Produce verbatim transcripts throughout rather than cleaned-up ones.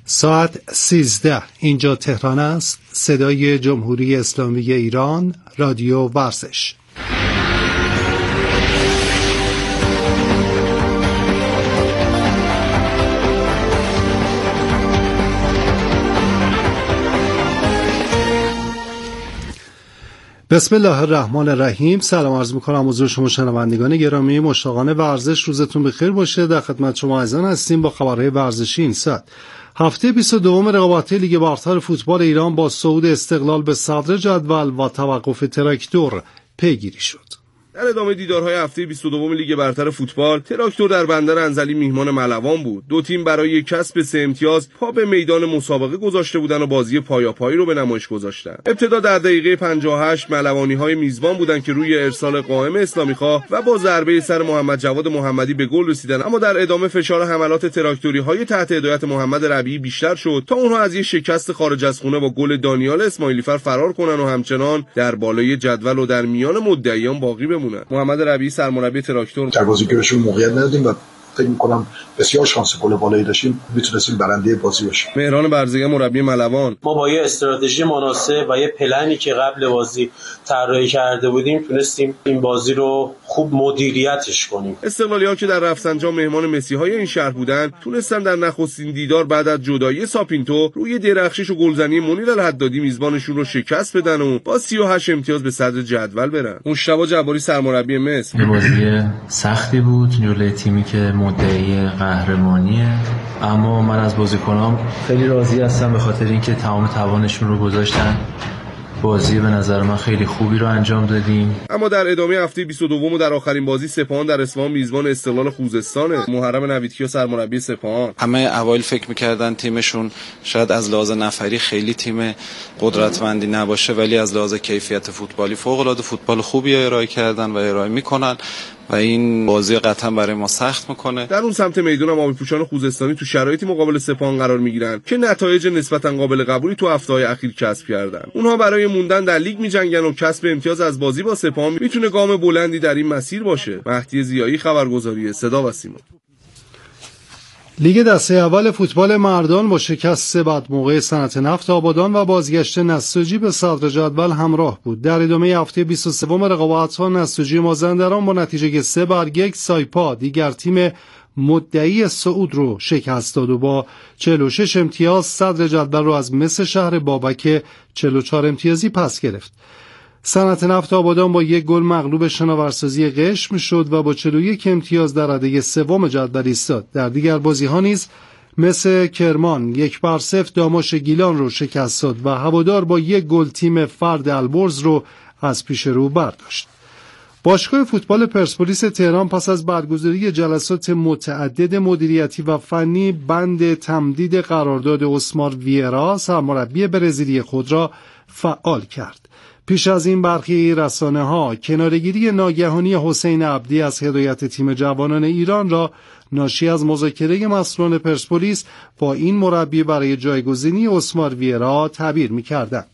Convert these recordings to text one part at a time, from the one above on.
ساعت سیزده اینجا تهران است. صدای جمهوری اسلامی ایران، رادیو ورزش. بسم الله الرحمن الرحیم. سلام عرض می‌کنم حضور شما شنوندگان گرامی، مشتاقان ورزش. روزتون بخیر باشه. در خدمت شما عزیزان هستیم با خبرهای ورزشی این ساعت. هفته بیست و دوم رقابت‌های لیگ برتر فوتبال ایران با صعود استقلال به صدر جدول و توقف تراکتور پیگیری شد. در ادامه دیدارهای هفته بیست و دوم لیگ برتر فوتبال، تراکتور در بندر انزلی میهمان ملوان بود. دو تیم برای کسب سه امتیاز پا به میدان مسابقه گذاشته بودند و بازی پایاپایی رو به نمایش گذاشتن. ابتدا در دقیقه پنجاه و هشت ملوانی‌های میزبان بودند که روی ارسال قائم اسلامی‌خواه و با ضربه سر محمد جواد محمدی به گل رسیدن، اما در ادامه فشار حملات تراکتوری‌های تحت هدایت محمد ربیعی بیشتر شد تا اونها از یک شکست خارج از خونه با گل دانیال اسماعیلی‌فر فرار کنن و همچنان در بالای جدول و در میان مدعیان باقی بمونن. محمد ربیعی سرمربی تراکتور: در بازی که بهشون موقعیت ندادیم و فکر می‌کنم بسیار شانس گل بالایی داشتیم، میتونستیم برنده بازی باشیم. مهران برزگر مربی ملوان: ما با یه استراتژی مناسب و یه پلنی که قبل بازی طراحی کرده بودیم تونستیم این بازی رو خوب مدیریتش کنیم. استقلالی‌ها که در رفسنجان مهمان مسی‌های این شهر بودند، تونستن در نخستین دیدار بعد از جدایی ساپینتو روی درخشش و گلزنی منیر الحدادی میزبانشون رو شکست بدن و با سی و هشت امتیاز به صدر جدول برن. مشتبه جباری سرمربی مصر: بازی سختی بود جلوی تیمی که مدعی قهرمانیه، اما من از بازیکنام خیلی راضی هستم به خاطر اینکه تمام توانشون رو گذاشتن. بازی به نظر من خیلی خوبی رو انجام دادیم. اما در ادامه هفته بیست و دو و در آخرین بازی، سپاهان در اصفهان میزبان استقلال خوزستانه. محرم نویدکیا سرمربی سپاهان: همه اوایل فکر می‌کردن تیمشون شاید از لحاظ نفری خیلی تیم قدرتمندی نباشه، ولی از لحاظ کیفیت فوتبالی فوق‌العاده فوتبال خوبی ارائه کردن و ارائه می‌کنن و این بازی قطعا برای ما سخت میکنه. در اون سمت میدون هم آبی‌پوشان خوزستانی تو شرایطی مقابل سپاهان قرار میگیرن که نتایج نسبتا قابل قبولی تو هفته‌های اخیر کسب کردن. اونها برای موندن در لیگ میجنگن و کسب امتیاز از بازی با سپاهان میتونه گام بلندی در این مسیر باشه. مهدی ضیایی، خبرگزاری صدا و سیما. لیگ دسته اول فوتبال مردان با شکست بدموقع صنعت نفت آبادان و بازگشت نساجی به صدر جدول همراه بود. در ادامه هفته بیست و سه رقابت‌ها، نساجی مازندران با نتیجه سه بر یک سایپا، دیگر تیم مدعی صعود رو شکست داد و با چهل و شش امتیاز صدر جدول رو از مس شهر بابک چهل و چهار امتیازی پس گرفت. صنعت نفت آبادان با یک گل مغلوب شناورسازی قشم شد و با چهل و یک امتیاز در رده سوم جدول ایستاد. در دیگر بازی‌ها نیز مثل کرمان یک بر صفر داماش گیلان رو شکست داد و هوادار با یک گل تیم فرد البرز رو از پیش رو برداشت. باشگاه فوتبال پرسپولیس تهران پس از برگزاری جلسات متعدد مدیریتی و فنی بند تمدید قرارداد اسمار ویرا سرمربی برزیلی خود را فعال کرد. پیش از این برخی رسانه‌ها کنارگیری ناگهانی حسین عبدی از هدایت تیم جوانان ایران را ناشی از مذاکره مسئولان پرسپولیس با این مربی برای جایگزینی اسمار ویرا تعبیر می‌کردند.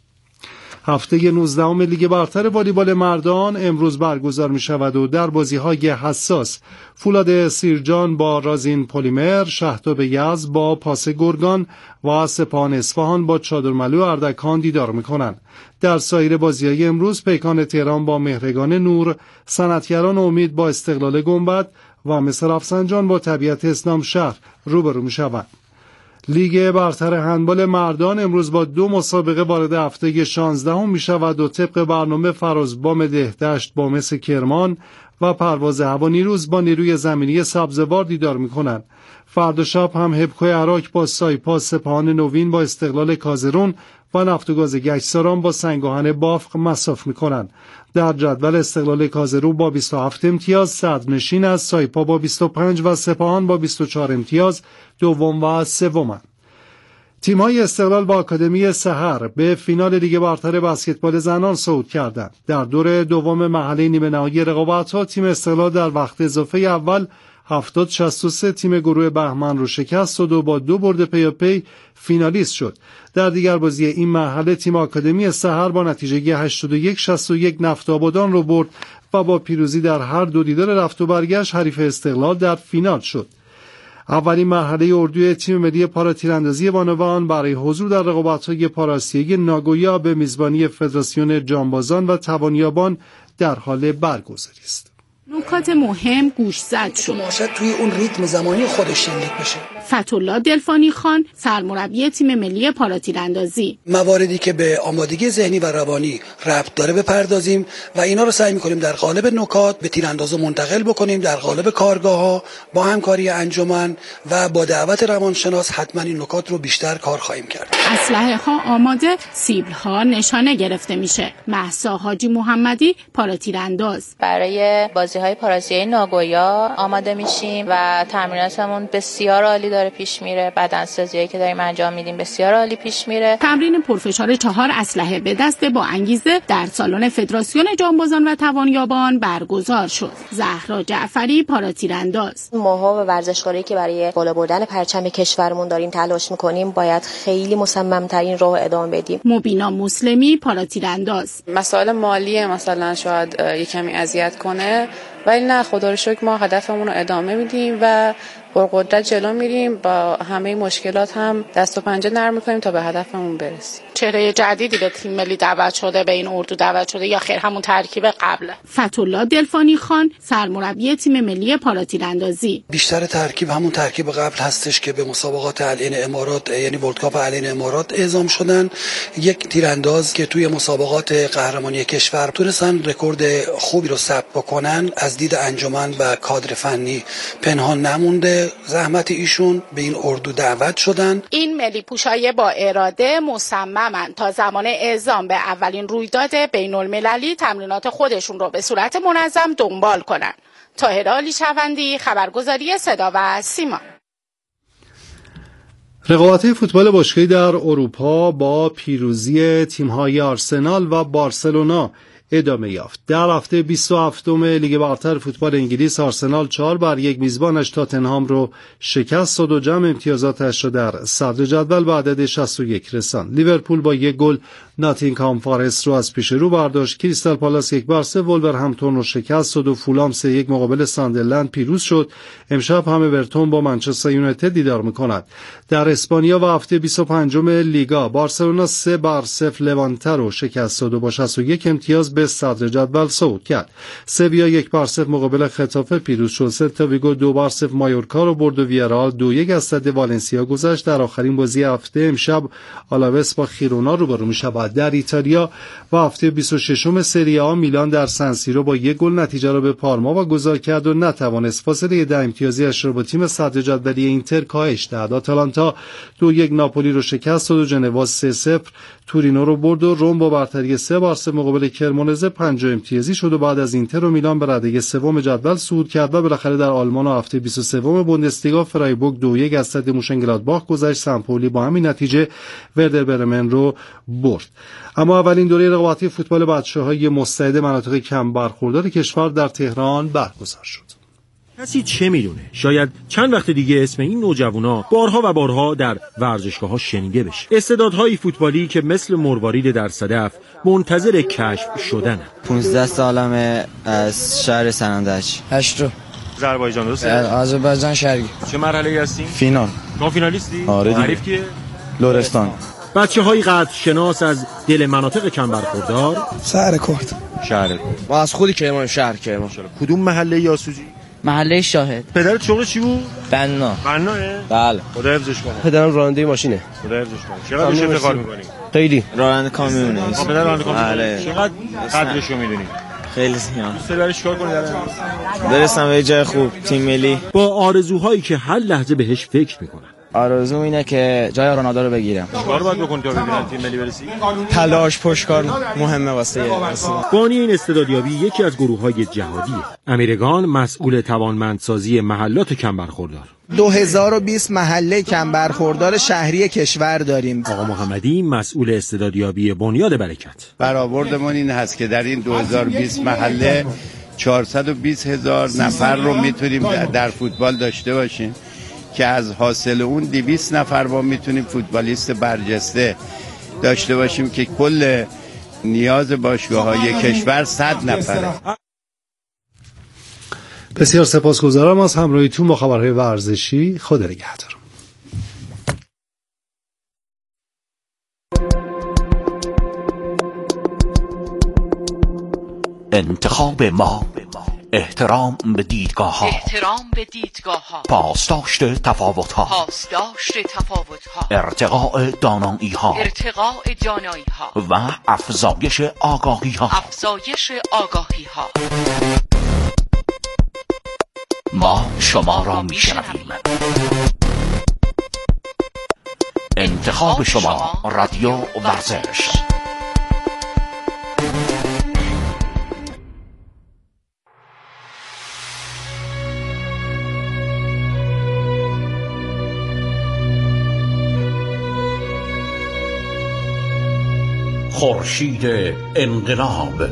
هفته نوزدهم لیگ برتر والیبال مردان امروز برگزار می شود و در بازی‌های حساس فولاد سیرجان با رازین پلیمر، شهداب یزد با پاس گرگان و سپاهان اصفهان با چادرملو اردکان دیدار می کنند. در سایر بازی‌های امروز پیکان تهران با مهرگان نور، صنعتگران امید با استقلال گنبد و مس رفسنجان با طبیعت اسلام شهر روبرو می شوند. لیگ برتر هندبال مردان امروز با دو مسابقه وارد هفته شانزدهم می شود و طبق برنامه فرازبام دهدشت با مس کرمان و پرواز هوا نیروز با نیروی زمینی سبزوار دیدار می کنند. فردا شب هم هبکوی عراق با سایپا، سپاهان نوین با استقلال کازرون و نفت و گاز گچساران با سنگاهن بافق مصاف می کنند. در جدول استقلال کازرون با بیست و هفت امتیاز صدرنشین است، سایپا با بیست و پنج و سپاهان با بیست و چهار امتیاز دوم و سومند. تیم‌های استقلال و آکادمی سحر به فینال لیگ برتر بسکتبال زنان صعود کردند. در دور دوم مرحله نیمه نهایی رقابت‌ها تیم استقلال در وقت اضافه اول هفتاد شصت و سه تیم گروه بهمن رو شکست داد و با دو برد پیاپی فینالیست شد. در دیگر بازی این مرحله تیم آکادمی سحر با نتیجه هشتاد و یک شصت و یک نفت آبادان رو برد و با پیروزی در هر دو دیدار رفت و برگشت حریف استقلال در فینال شد. اولین مرحله اردوی تیم ملی پاراتیراندازی بانوان برای حضور در رقابت‌های پاراسیایی ناگویا به میزبانی فدراسیون جانبازان و توانیابان در حال برگزاری است. نکات مهم گوشزد شد. ماشد توی اون ریتم زمانی خودش شلیک بشه. فتح‌الله دلفانی خان سرمربی تیم ملی پاراتیراندازی: مواردی که به آمادگی ذهنی و روانی ربط داره بپردازیم و اینا رو سعی می‌کنیم در قالب نکات به تیراندازا منتقل بکنیم، در قالب کارگاه‌ها با همکاری انجمن و با دعوت روانشناس حتما این نکات رو بیشتر کار خواهیم کرد. اسلحه ها آماده، سیبل ها نشانه گرفته میشه. مهسا حاجی محمدی پاراتیرانداز: برای بازی‌های پاراسیایی ناگویا آماده میشیم و تمریناتمون بسیار عالی داره پیش میره. بدنسازیایی که داریم انجام میدیم بسیار عالی پیش میره. تمرین پرفشار چهار اسلحه به دست با انگیزه در سالن فدراسیون جانبازان و توانیابان برگزار شد. زهرا جعفری پاراتیرانداز: ماها و ورزشکاری که برای بالا بردن پرچم کشورمون داریم تلاش میکنیم باید خیلی مصمم‌ترین راه ادامه بدیم. مبینا مسلمی پاراتیرانداز: مسائل مالی مثلا شاید یه کمی اذیت کنه، ولی نه، خدا رو شکر ما هدفمون رو ادامه میدیم و با قدرت جلو میریم، با همه مشکلات هم دست و پنجه نرم میکنیم تا به هدفمون برسیم. چهره جدیدی به تیم ملی دعوت شده، به این اردو دعوت شده یا خیر همون ترکیب قبله؟ فتح‌الله دلفانی خان سرمربی تیم ملی پاراتیراندازی: بیشتر ترکیب همون ترکیب قبل هستش که به مسابقات علیه امارات یعنی ورلد کاپ علیه امارات اعزام شدن. یک تیرانداز که توی مسابقات قهرمانی کشور تونستن رکورد خوبی رو ثبت بکنن، از دید انجمن و کادر فنی پنهان نمونده زحمت ایشون، به این اردو دعوت شدن. این ملی پوشای با اراده مصممن تا زمان اعزام به اولین رویداد بین المللی تمرینات خودشون رو به صورت منظم دنبال کنن. طاهره علیشوندی، خبرگزاری صدا و سیما. رقابت‌های فوتبال باشگاهی در اروپا با پیروزی تیم‌های آرسنال و بارسلونا ادامه یافت. در هفته بیست و هفتم لیگ برتر فوتبال انگلیس آرسنال چهار بر یک میزبانش تاتنهام رو شکست داد و جمع امتیازاتش را در صدر جدول به عدد شصت و یک رساند. لیورپول با یک گل ناتینگهام فارست رو از پیش رو برداشت. کریستال پالاس یک بر سه ولورهمپتون رو شکست داد و فولام سه یک مقابل ساندرلند پیروز شد. امشب هم اورتون با منچستر یونایتد دیدار می‌کند. در اسپانیا و هفته بیست و پنجم لیگا بارسلونا سه بر صفر لوانته رو شکست داد و با شصت و یک امتیاز به صدر جدول صعود کرد. سویا یک بر صفر مقابل خطافه پیروز شد. سلتا ویگو دو بر صفر مایورکا رو برد و ویارال دو یک از صد والنسیا گذشت. در آخرین بازی هفته امشب آلاوس با خیرونا روبرو می‌شود. در ایتالیا و هفته بیست و ششم سری آ میلان در سن سیرو با یک گل نتیجه را به پارما واگذار کرد و نتوانست فاصله ده امتیازیش را با تیم صدر جدولی اینتر کاهش دهد. آتالانتا دو یک ناپولی رو شکست داد و ژنوا سه صفر تورینو رو برد و روم با برتری سه بر صفر مقابل کرمونزه پنج امتیازی شد و بعد از اینتر و میلان به رده سوم جدول صعود کرد و بالاخره در آلمان و هفته بیست و سوم بوندسلیگا فرایبورگ دو یک از صد موشنگلادباخ گذشت. سمپولی با همین نتیجه وردر برمن رو برد. اما اولین دوره رقابتی فوتبال بچه‌های مستعد مناطق کم برخوردار کشور در تهران برگزار شد. کسی چه میدونه؟ شاید چند وقت دیگه اسم این نوجوانا بارها و بارها در ورزشگاه‌ها شنیده بشه. استعدادهای فوتبالی که مثل مروارید در صدف منتظر کشف شدن. پانزده سالمه، از شهر سنندج. هشت رو. آذربایجان درسته؟ آذربایجان شرقی. چه مرحله‌ای هستین؟ فینال. شما فینالیستی؟ آره. تعریف کیه؟ لرستان. بچه‌های قدر شناس از دل مناطق کم برخوردار. شهر کرد. شهر کرد. ما از خودی کرمان شهر کرمان. کدوم محله یاسوجی؟ محله شاهد. پدرت شغل چی بود؟ بنا. بناه؟ بله. خدا حفظش کنه. پدرم راننده ماشینه. خدا حفظش کنه. چقدر بهش افتخار می‌کنی؟ خیلی. راننده کامیونه. پدر راننده کامیونه. بله. چقدر قدرشو می‌دونی؟ خیلی زیاد. دوست داری چیکار کنی در برسم به جای خوب تیم ملی با آرزوهایی که هر لحظه بهش فکر می‌کنن. آرزوم اینه که جای رونالدو رو بگیرم. چیکار باید بکنی تا ببینن تیم ملی برسی؟ تلاش پشتکار مهمه واسه بانی این استعدادیابی یکی از گروه‌های جهادیه. امیرگان مسئول توانمندسازی محلات کم برخوردار. دو هزار و بیست محله کم برخوردار شهری کشور داریم. آقا محمدی مسئول استعدادیابی بنیاد برکت. برآوردمون این هست که در این دو هزار و بیست محله چهارصد و بیست هزار نفر رو میتونیم در فوتبال داشته باشیم که از حاصل اون دویست نفر با میتونیم فوتبالیست برجسته داشته باشیم که کل نیاز باشگاه‌های کشور صد نفره. بسیار سپاسگزارم از همراهیتون با خبرهای ورزشی. خدا نگهدار. انتخاب ما، احترام به دیدگاه ها، احترام به دیدگاه ها، پاسداشت تفاوت ها، پاسداشت تفاوت ها، ارتقاء دانایی ها، ارتقاء دانایی ها و افزایش آگاهی ها، افزایش آگاهی ها. ما شما را می شنویم. انتخاب شما، رادیو ورزش. خورشید انقلاب.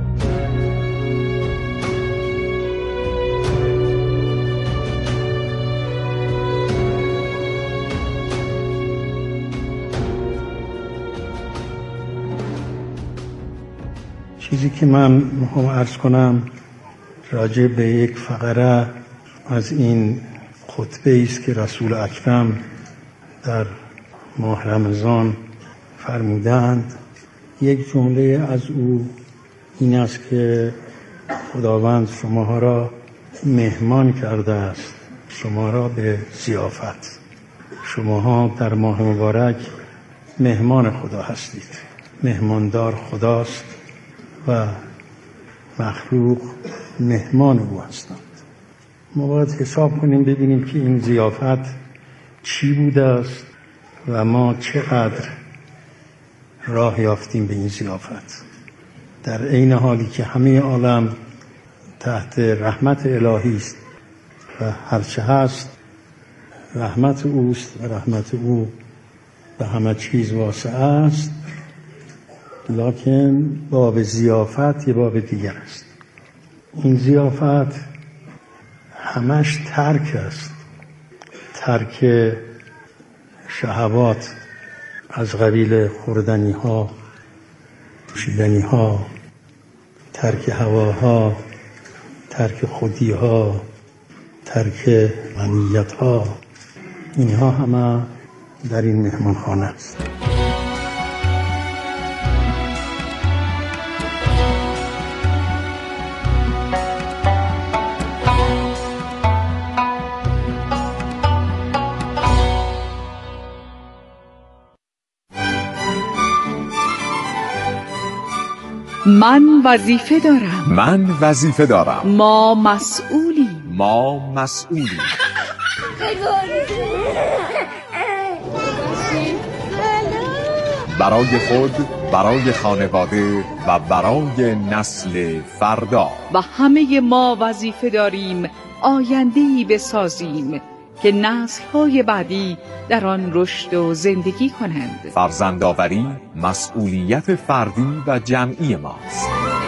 چیزی که من میخوام عرض کنم راجع به یک فقره از این خطبه است که رسول اکرم در ماه رمضان فرمودند. یک جمله از او این است که خداوند شما را مهمان کرده است، شما را به ضیافت. شماها در ماه مبارک مهمان خدا هستید، مهماندار خداست و مخلوق مهمان او هستند. ما باید حساب کنیم ببینیم که این ضیافت چی بوده است و ما چقدر راه یافتیم به این ضیافت. در عین حالی که همه عالم تحت رحمت الهی است و هرچه هست رحمت اوست و رحمت او به همه چیز واسع است، لکن باب ضیافت یه باب دیگر است. این ضیافت همش ترک است، ترک شهوات از قبیل خوردنی ها، پوشیدنی ها، ترک هواها، ترک خودی ها، ترک غنیت ها، اینها همه در این مهمانخانه است. من وظیفه دارم. من وظیفه دارم. ما مسئولیم. ما مسئولیم. برای خود، برای خانواده و برای نسل فردا. و همه ما وظیفه داریم آینده‌ای بسازیم که نسل‌های بعدی در آن رشد و زندگی کنند. فرزندآوری مسئولیت فردی و جمعی ماست.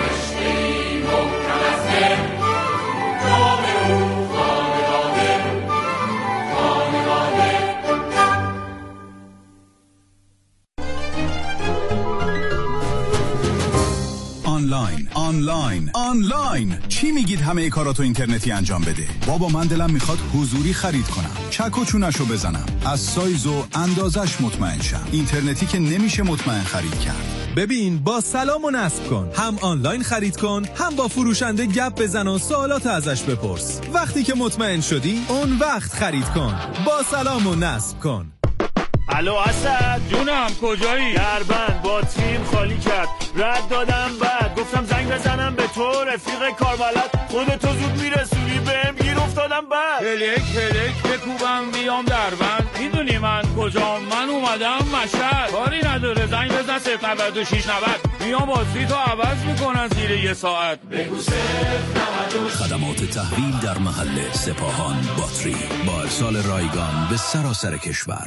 آنلاین آنلاین آنلاین چی میگید همه کاراتو اینترنتی انجام بده؟ بابا من دلم میخواد حضوری خرید کنم، چک و چونشو بزنم، از سایز و اندازش مطمئن شم. اینترنتی که نمیشه مطمئن خرید کرد. ببین با سلام و نصب کن، هم آنلاین خرید کن، هم با فروشنده گپ بزن و سوالات ازش بپرس. وقتی که مطمئن شدی اون وقت خرید کن. با سلام و نصب کن. الو اسد جونم کجایی؟ دربند باتریم خالی کرد، رد دادم بعد گفتم زنگ بزنم به تو رفیق کاربلد، خودتو زود میرسونی بهم گیر افتادم بعد هلک هلک بکوبم بیام دربند، میدونی من کجام؟ من اومدم مشهد، کاری نداره زنگ بزن صفر نود و شش نود میام بازی تو عوض میکنن زیر یه ساعت. بگو صفر خدمات تحویل در محله سپاهان باتری با ارسال رایگان به سراسر کشور.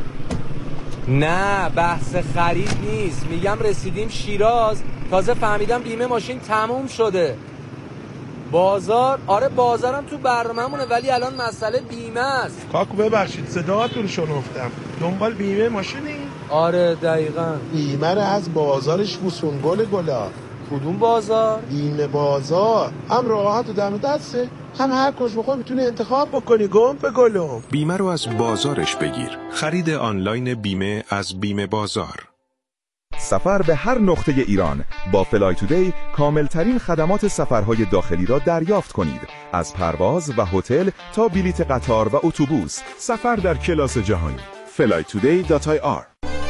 نه بحث خرید نیست، میگم رسیدیم شیراز، تازه فهمیدم بیمه ماشین تموم شده. بازار، آره بازارم تو برنامه‌مونه ولی الان مسئله بیمه است. کاکو ببخشید صداتون شنفتم، دنبال بیمه ماشینی؟ آره دقیقاً. بیمه رو از بازارش وسونگل گلا. کدوم بازار؟ بیمه بازار، هم راحت و دم دسته، هم هر کس بخوای میتونی انتخاب بکنی. گم به گلم. بیمه رو از بازارش بگیر. خرید آنلاین بیمه از بیمه بازار. سفر به هر نقطه ایران با فلای تودی کاملترین خدمات سفرهای داخلی را دریافت کنید. از پرواز و هتل تا بلیت قطار و اتوبوس، سفر در کلاس جهانی. فلای تودی دات آی آر.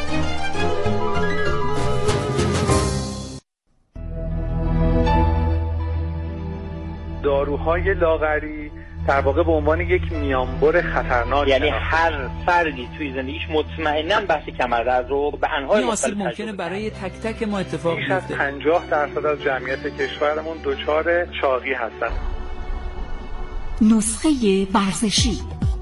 داروهای لاغری در واقع به عنوان یک میانبر خطرناک، یعنی هر فردی توی زندگیش مطمئناً بحث کمربند رو به انواع مختلف ممکنه برای تک تک ما اتفاق بیفته. بیش از پنجاه درصد از جمعیت کشورمون دچار چاقی هستن. نسخه ورزشی.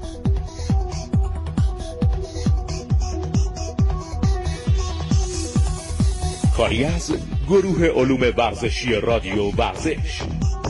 کاری از گروه علوم ورزشی رادیو ورزش.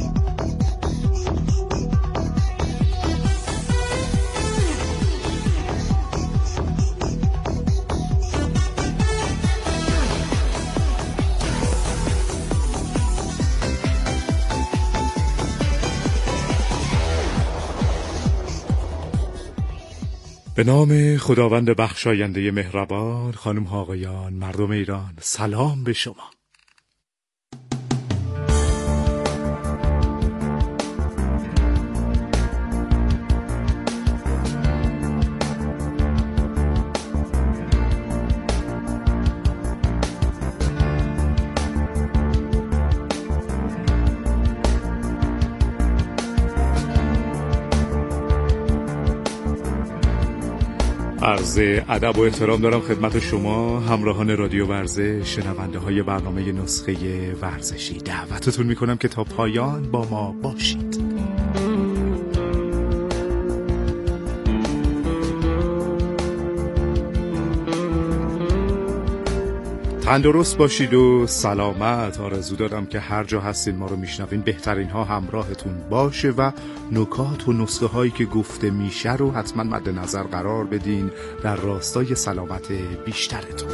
به نام خداوند بخشاینده مهربان، خانم ها آقایان، مردم ایران، سلام به شما. عرض ادب و احترام دارم خدمت شما همراهان رادیو ورزش، شنونده های برنامه نسخه ورزشی. دعوتتون میکنم که تا پایان با ما باشید. تندرست باشید و سلامت. آرزو دارم که هر جا هستین ما رو میشنوین بهترین ها همراهتون باشه و نکات و نسخه هایی که گفته میشه رو حتما مد نظر قرار بدین در راستای سلامت بیشترتون.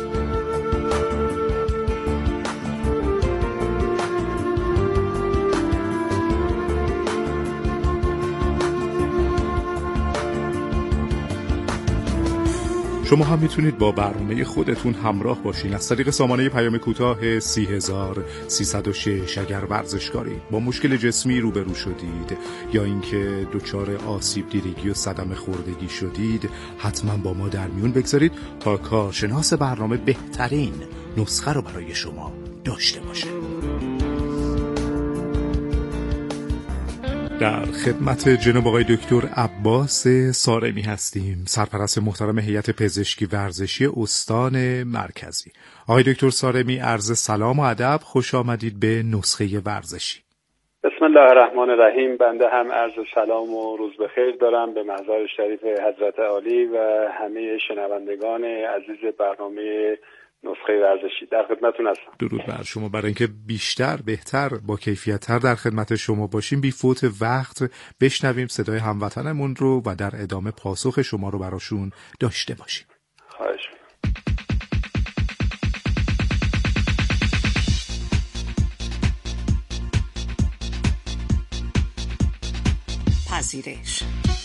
شما هم میتونید با برنامه خودتون همراه باشین از طریق سامانه پیام کوتاه سی هزار سیصد و شش. اگر ورزشکارید، با مشکل جسمی روبرو شدید یا اینکه دچار آسیب دیدگی و صدمه خوردگی شدید، حتما با ما در میون بگذارید تا کارشناس برنامه بهترین نسخه رو برای شما داشته باشه. در خدمت جناب آقای دکتر عباس سارمی هستیم، سرپرست محترم هیئت پزشکی ورزشی استان مرکزی. آقای دکتر سارمی، عرض سلام و ادب، خوش آمدید به نسخه ورزشی. بسم الله الرحمن الرحیم. بنده هم عرض سلام و روز بخیر دارم به محضر شریف حضرت عالی و همه شنوندگان عزیز برنامه نسخه ورزشی. در خدمتتون هستم. درود بر شما. برای اینکه بیشتر، بهتر، با کیفیت‌تر در خدمت شما باشیم، بی فوت وقت بشنویم صدای هموطنمون رو و در ادامه پاسخ شما رو براشون داشته باشیم. خواهش می‌کنم. پذیرش.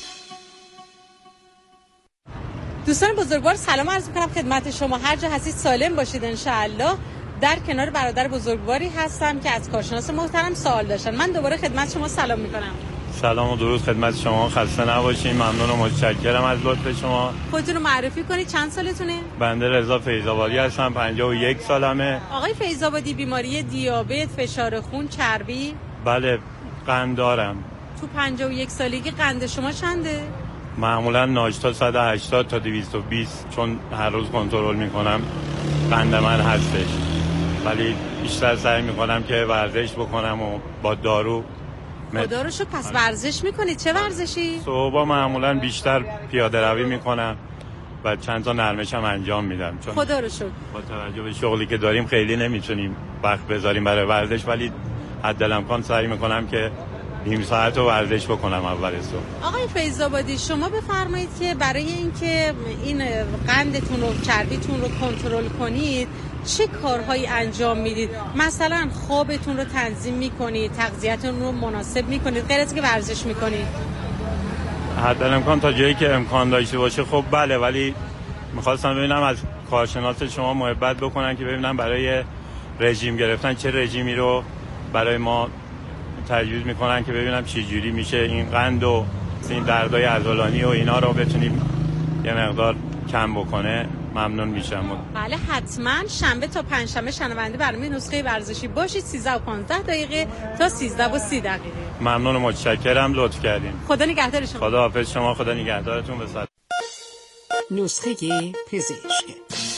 دوستان بزرگوار سلام عرض می‌کنم خدمت شما. هر جا هستید سالم باشید انشاءالله. در کنار برادر بزرگواری هستم که از کارشناس محترم سوال داشتن. من دوباره خدمت شما سلام می‌کنم. سلام و درود خدمت شما. خسته نباشین. ممنون و متشکرم از لطف شما. خودتون رو معرفی کنید. چند سالتونه؟ بنده رضا فیض‌آبادی هستم. پنجاه و یک سالمه. آقای فیض‌آبادی، بیماری دیابت، فشار خون، چربی؟ بله، قند دارم. تو پنجاه و یک سالگی قند شما چنده؟ معمولا ناشتا صد و هشتاد تا دویست و بیست، چون هر روز کنترل میکنم قند من هستش، ولی بیشتر سعی میکنم که ورزش بکنم و با دارو. خدا رو شو. پس ورزش میکنید؟ چه ورزشی؟ صبح معمولا بیشتر پیاده روی میکنم و چند تا نرمش هم انجام میدم، چون خدا رو شو با توجه به شغلی که داریم خیلی نمیتونیم وقت بذاریم برای ورزش، ولی حداقل سعی میکنم که نیم ساعت رو ورزش بکنم اول صبح. آقای فیض‌آبادی، شما بفرمایید که برای اینکه این قندتون رو، چربیتون رو کنترل کنید، چه کارهایی انجام میدید؟ مثلا خوابتون رو تنظیم میکنید، تغذیه‌تون رو مناسب میکنید، غیر از اینکه ورزش میکنید؟ حد امکان تا جایی که امکان داشته باشه خب بله، ولی میخواستم ببینم از کارشناس شما محبت بکنن که ببینم برای رژیم گرفتن چه رژیمی رو برای ما تجویز میکنن که ببینم چه جوری میشه این قند و این دردای عضلانی و اینا رو بتونیم یه مقدار کم بکنه. ممنون میشم. بله حتما شنبه تا پنجشنبه شنونده برنامه نسخه ورزشی باشید. سیزده و پانزده دقیقه تا سیزده و سی دقیقه. ممنون و متشکرم، لطف کردین. خدا نگهدار شما. خدا حافظ شما، خدا نگهدارتون. به سلامت. نسخه پزشک.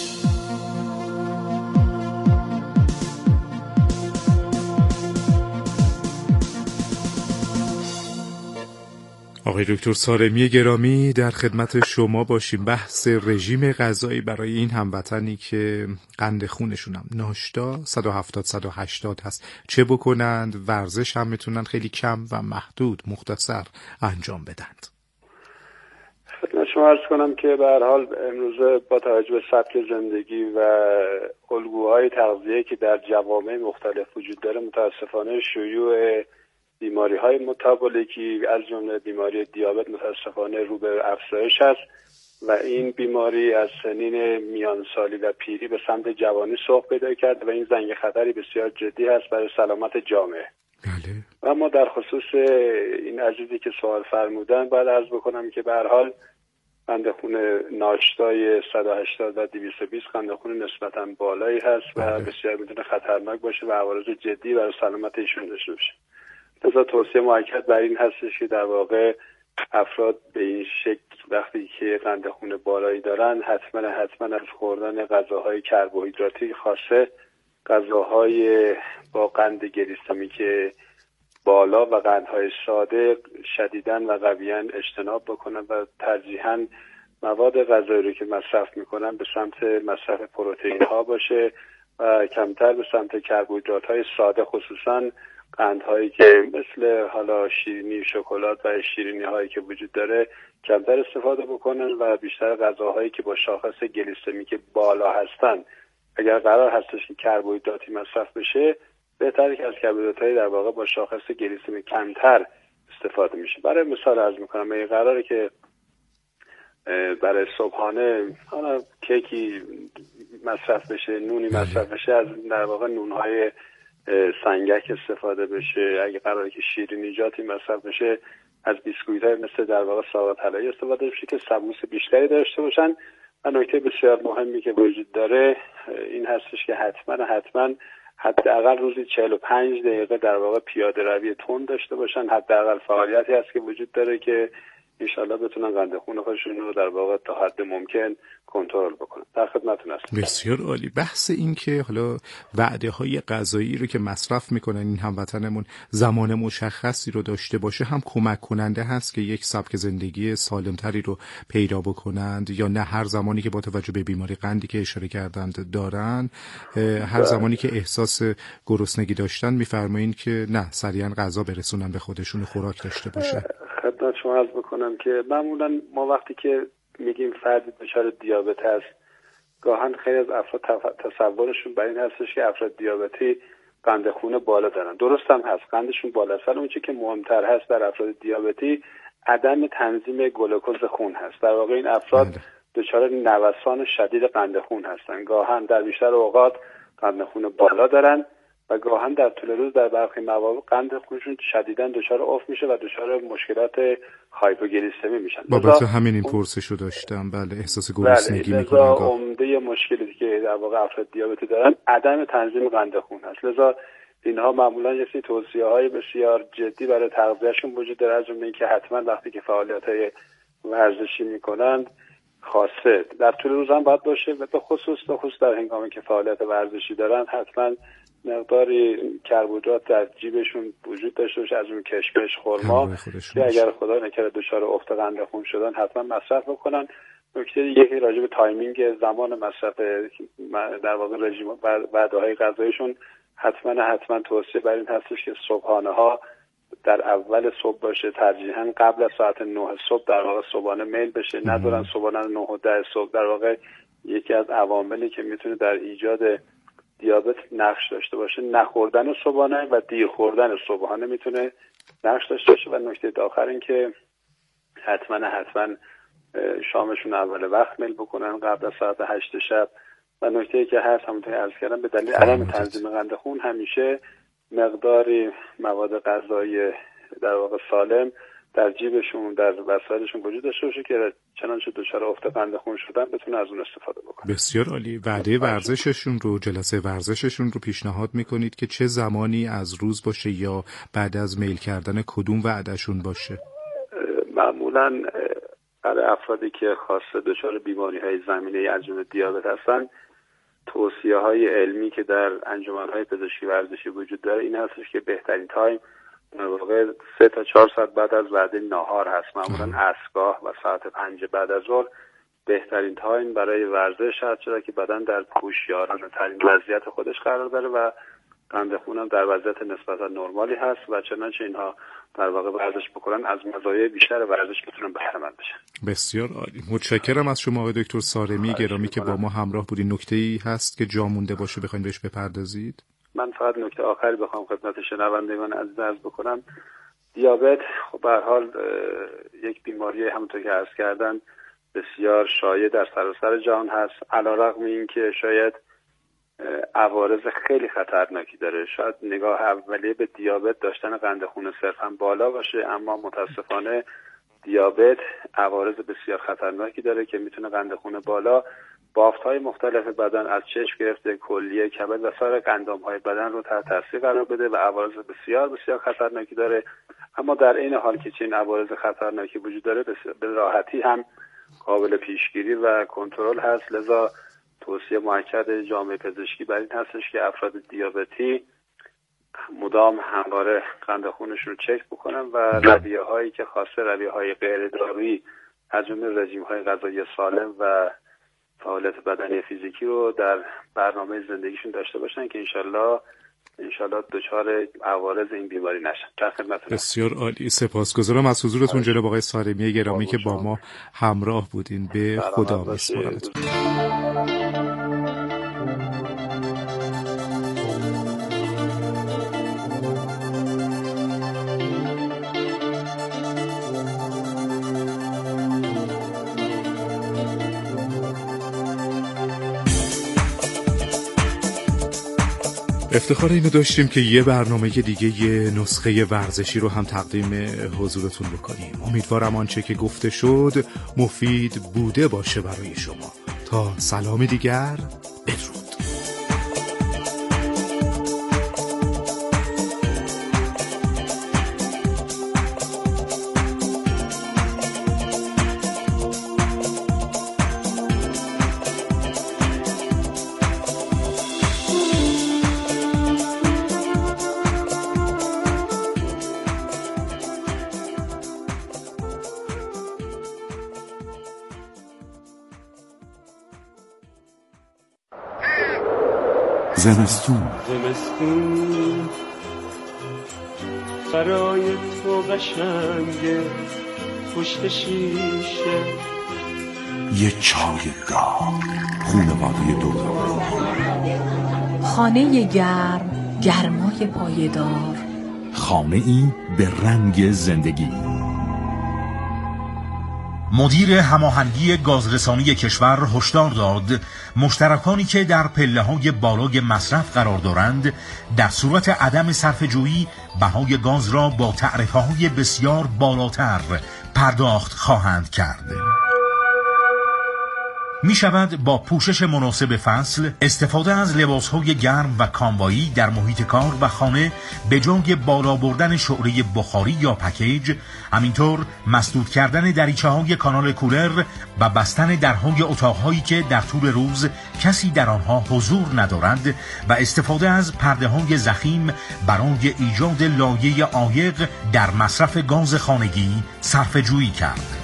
آقای دکتر سارمی گرامی در خدمت شما باشیم. بحث رژیم غذایی برای این هموطنی که قند خونشون هم ناشتا صد و هفتاد صد و هشتاد هست چه بکنند؟ ورزش هم میتونن خیلی کم و محدود مختصر انجام بدند. خدمت شما عرض کنم که به هر حال امروزه با توجه به سبک زندگی و الگوهای تغذیه‌ای که در جوامع مختلف وجود داره، متاسفانه شیوع بیماری های متابولیکی از جمله بیماری دیابت متاسفانه رو به افزایش است و این بیماری از سنین میانسالی و پیری به سمت جوانی سوق پیدا کرده و این زنگ خطری بسیار جدی است برای سلامت جامعه. بله. و اما در خصوص این عزیزی که سوال فرمودن باید عرض بکنم که به هر حال قند خون ناشتای صد و هشتاد و دویست و بیست قند خون نسبتاً بالایی هست و بله. بسیار میتونه خطرناک باشه و عوارض جدی برای سلامت ایشون داشته باشه. لذا توصیه مؤکد بر این هستش که در واقع افراد به این شکل وقتی که قند خون بالایی دارن حتما حتما از خوردن غذاهای کربوهیدراتی خاصه غذاهای با قند گلیسمیک بالا و قندهای ساده شدیداً و قویاً اجتناب بکنن و ترجیحاً مواد غذایی رو که مصرف میکنن به سمت مصرف پروتئین ها باشه و کمتر به سمت کربوهیدرات های ساده، خصوصاً قندهایی که مثل حالا شیرینی، شکلات و شیرینی هایی که وجود داره کمتر استفاده بکنن و بیشتر غذاهایی که با شاخص گلیسمیک بالا هستن. اگر قرار هستش که کربوهیدراتی مصرف بشه بهتره که از کربوهیدرات‌های در واقع با شاخص گلیسمیک کمتر استفاده میشه. برای مثال عرض میکنم اگه قراره که برای صبحانه حالا کیکی مصرف بشه، نونی مصرف بشه، از در واقع نونهای سنگک استفاده بشه. اگه قراره که شیرینیجاتی مصرف بشه از بیسکویت‌های مثل در واقع ساغر طلایی استفاده بشه که سموس بیشتری داشته باشن. و نکته بسیار مهمی که وجود داره این هستش که حتما حتما حداقل روزی چهل و پنج دقیقه در واقع پیاده روی تند داشته باشن. حداقل فعالیتی هست که وجود داره که انشالله بتونن قند خون خودشون رو در واقع تا حد ممکن کنترل بکنن. در خدمتتون هستم. بسیار عالی. بحث این که حالا وعده های غذایی رو که مصرف میکنن این هموطنمون زمان مشخصی رو داشته باشه هم کمک کننده هست که یک سبک زندگی سالمتری رو پیدا بکنند، یا نه هر زمانی که با توجه به بیماری قندی که اشاره کردند دارن، هر زمانی که احساس گرسنگی داشتن میفرمایین که نه سریعا غذا برسونن به خودشون، خوراک داشته باشه؟ خدمت شما عرض بکنم که معمولا ما وقتی که میگیم فردی دچار دیابت هست، گاهن خیلی از افراد تصورشون بر این هستش که افراد دیابتی قند خون بالا دارن. درست هم هست، قندشون بالا است، ولی اون چیزی که مهمتر هست در افراد دیابتی عدم تنظیم گلوکوز خون هست. در واقع این افراد دچار نوسان شدید قند خون هستن. گاهن در بیشتر اوقات قند خون بالا دارن و گاهن در طول روز در برخی مواقع قند خونشون شدیداً دچار افت میشه و دچار مشکلات هایپوگلیسمی میشن. بابت همین این پرسشو داشتم. بله، احساس گرسنگی میکنن. لذا عمده مشکلی که در واقع افراد دیابتی دارن عدم تنظیم قند خون هست. لذا اینها معمولا یه سری توصیه‌های بسیار جدی برای تغذیه‌شون وجود داره، از جمله اینکه حتما وقتی که فعالیت‌های ورزشی میکنند خاصه در طول روز هم باید باشه و به خصوص به خصوص در هنگامی که فعالیت ورزشی دارن حتما مقداری کربوهیدرات در جیبشون وجود داشته باشه، از اون کشمش، خرما که اگر خدا نکرده دچار افت قند خون شدن حتما مصرف بکنن. نکته دیگه که راجع به تایمینگ زمان مصرف در واقع رژیم وعده‌های غذاییشون حتما حتما توصیه بر این هستش که صبحانه ها در اول صبح باشه، ترجیحاً قبل از ساعت نه صبح در واقع صبحانه میل بشه، ندارن صبحانه نه و ده صبح. در واقع یکی از عواملی که میتونه در ایجاد دیابت نقش داشته باشه، نخوردن صبحانه و دیر خوردن صبحانه میتونه نقش داشته باشه. و نکته آخر این که حتما حتما شامشون اول وقت میل بکنن قبل از ساعت هشت شب. و نکته که هست همونطور عرض کردم به دلیل عدم تنظیم قند خون همیشه مقداری مواد غذایی در واقع سالم در جیبشون در وسایلشون وجود داشته باشه که چنانچه دچار افت قند خون شدن بتونه از اون استفاده بکنه. بسیار عالی. وعده ورزششون رو، جلسه ورزششون رو پیشنهاد میکنید که چه زمانی از روز باشه یا بعد از میل کردن کدوم وعدهشون باشه؟ معمولا برای افرادی که خاصه دچار بیماری های زمینه از جمله دیابت هستن، توصیه های علمی که در انجمن های پزشکی ورزشی وجود داره این هستش که بهترین تایم در واقع سه تا چهار ساعت بعد از وعده ناهار هست. معمولا عصرگاه و ساعت پنج بعد از ظهر بهترین تایم برای ورزش هست، چرا که بدن در هوشیارانه ترین وضعیت خودش قرار داره و قند خون هم در وضعیت نسبتا نرمالی هست و چنانچه اینها در واقع ورزش بکنن از مزایای بیشتر ورزش میتونن بهره مند بشن. بسیار عالی. متشکرم از شما آقای دکتر سارمی گرامی که با ما همراه بودین. نکته‌ای هست که جا مونده باشه بخواید بهش بپردازید؟ من فقط نکته آخری بخوام خدمت شنوندگان عزیز عرض بکنم. دیابت خب به هر حال یک بیماری همونطور که عرض کردن بسیار شایع در سراسر جهان هست، علیرغم اینکه شاید عوارض خیلی خطرناکی داره. شاید نگاه اولیه به دیابت داشتن قند خون صرفا بالا باشه، اما متاسفانه دیابت عوارض بسیار خطرناکی داره که میتونه قند خون بالا، بافت‌های مختلف بدن از چشم گرفته کلیه، کبد و سایر قندام‌های بدن رو تحت تاثیر قرار بده و عوارض بسیار بسیار خطرناکی داره. اما در این حال که چنین عوارض خطرناکی وجود داره به راحتی هم قابل پیشگیری و کنترل هست. لذا توصیه موکد جامعه پزشکی بر این هستش که افراد دیابتی مدام همواره قند خونشون رو چک بکنن و رویه هایی که خاصه رویه های غیر دارویی از جمله رژیم های غذایی سالم و فعالیت بدنی فیزیکی رو در برنامه زندگیشون داشته باشن که انشالله انشالله دچار عوارض این بیماری نشن. در خدمتتون. بسیار عالی. سپاسگزارم از حضورتون جناب آقای سارمی گرامی که با ما همراه بودین. به خدا میسپارمتون. افتخار اینو داشتیم که یه برنامه دیگه یه نسخه ورزشی رو هم تقدیم حضورتون بکنیم. امیدوارم آنچه که گفته شد مفید بوده باشه برای شما. تا سلام دیگر، بدرود. زمستون زمستون برای تو قشنگه پشت شیشه یه چای گرم خونواده دور خانه گرم گرمای پایدار خانه ای به رنگ زندگی. مدیر هماهنگی گازرسانی کشور هشدار داد مشترکانی که در پله‌های بالای مصرف قرار دارند در صورت عدم صرفه‌جویی بهای گاز را با تعرفه‌های بسیار بالاتر پرداخت خواهند کرد. می شود با پوشش مناسب فصل، استفاده از لباسهای گرم و کاموایی در محیط کار و خانه به جای بالا بردن شعله بخاری یا پکیج، همینطور مسدود کردن دریچه‌های کانال کولر و بستن درهای اتاقهایی که در طول روز کسی در آنها حضور ندارد و استفاده از پرده‌های ضخیم برای ایجاد لایه عایق در مصرف گاز خانگی صرفه‌جویی کرد.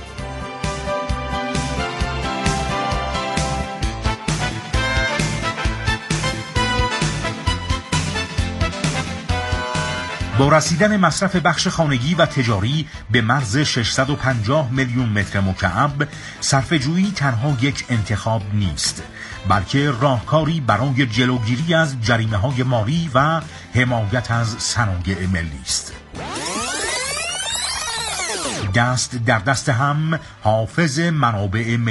با رسیدن مصرف بخش خانگی و تجاری به مرز ششصد و پنجاه میلیون متر مکعب، صرفه‌جویی تنها یک انتخاب نیست، بلکه راهکاری برای جلوگیری از جریمه‌های مالی و حمایت از صنایع ملی است. دست در دست هم حافظ منابع